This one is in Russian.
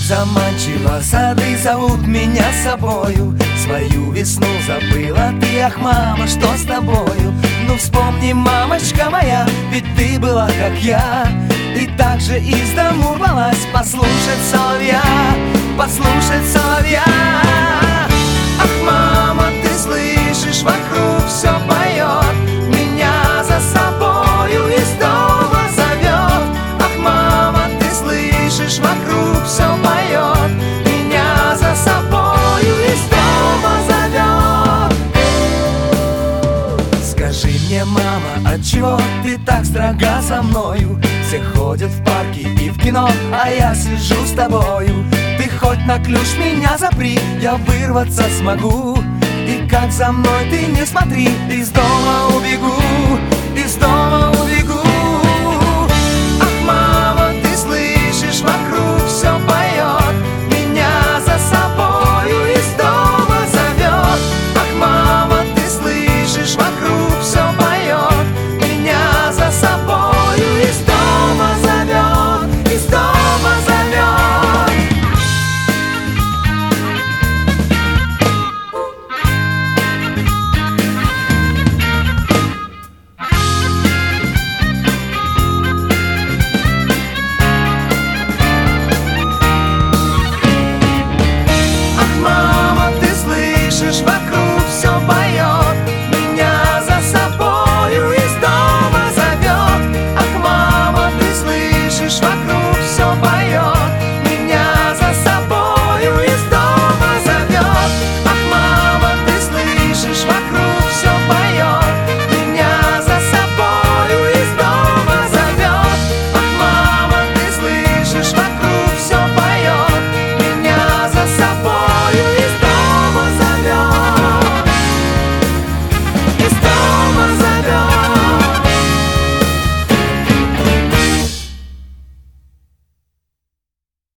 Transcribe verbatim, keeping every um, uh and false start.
Заманчиво сады зовут меня с собою. Свою весну забыла ты, ах, мама, что с тобою? Ну вспомни, мамочка моя, ведь ты была как я, и так же из дому рвалась послушать соловья, послушать соловья. Ах, мама, ты слышишь, вокруг все поет, меня за собою из дома зовет. Ах, мама, ты слышишь, вокруг все поет, меня за собою из дома зовет. Скажи мне, мама, отчего ты так строга со мною? Все ходят в парки и в кино, а я сижу с тобою. Ты хоть на ключ меня запри, я вырваться смогу. И как за мной ты не смотри, из дома убегу.